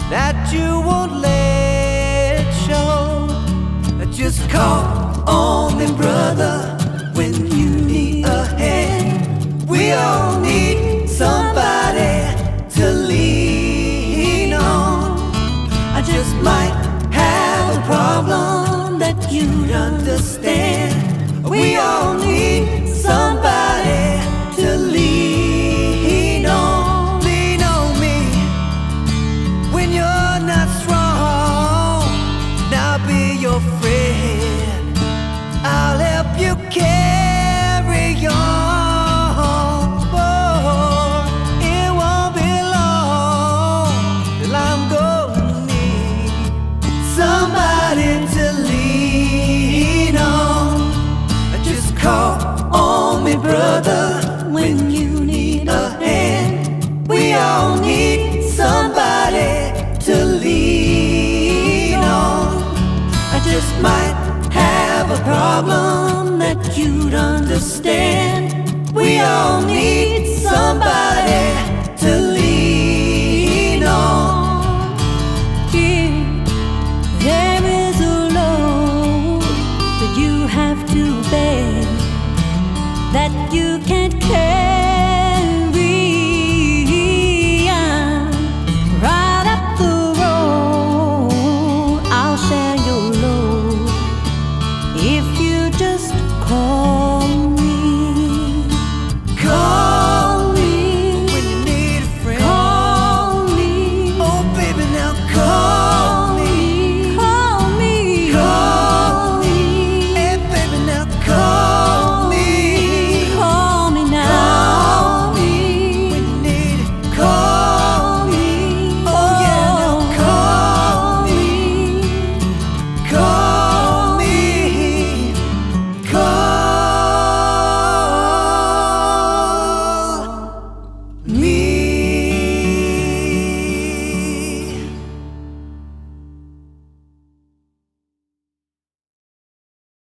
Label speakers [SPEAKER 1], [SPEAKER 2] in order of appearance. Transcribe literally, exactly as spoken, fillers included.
[SPEAKER 1] that you won't let show. Just call on me, brother, when you need a hand. We all need somebody to lean on. I just might have a problem that you'd understand. We all need somebody to lean on. Lean on me when you're not strong, and I'll be your friend. I'll help you carry on. Oh, it won't be long till I'm gonna need somebody to lean on. Just call on me, brother, when you need a hand. We all need somebody to lean on. I just might have a problem that you'd understand. We all need